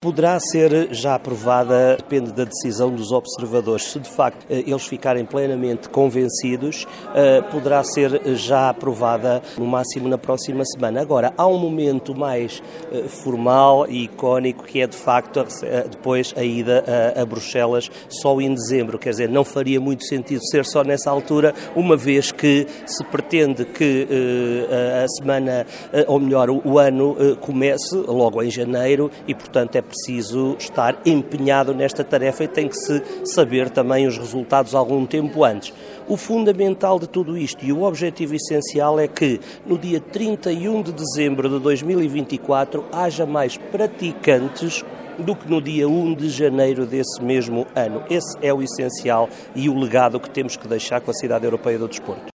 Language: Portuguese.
Poderá ser já aprovada, depende da decisão dos observadores. Se de facto eles ficarem plenamente convencidos, poderá ser já aprovada no máximo na próxima semana. Agora, há um momento mais formal e icónico que é de facto depois a ida a Bruxelas só em dezembro. Quer dizer, não faria muito sentido ser só nessa altura, uma vez que se pretende que a semana, ou melhor, o ano comece logo em janeiro e, portanto, é preciso estar empenhado nesta tarefa e tem que se saber também os resultados algum tempo antes. O fundamental de tudo isto e o objetivo essencial é que no dia 31 de dezembro de 2024 haja mais praticantes do que no dia 1 de janeiro desse mesmo ano. Esse é o essencial e o legado que temos que deixar com a Cidade Europeia do Desporto.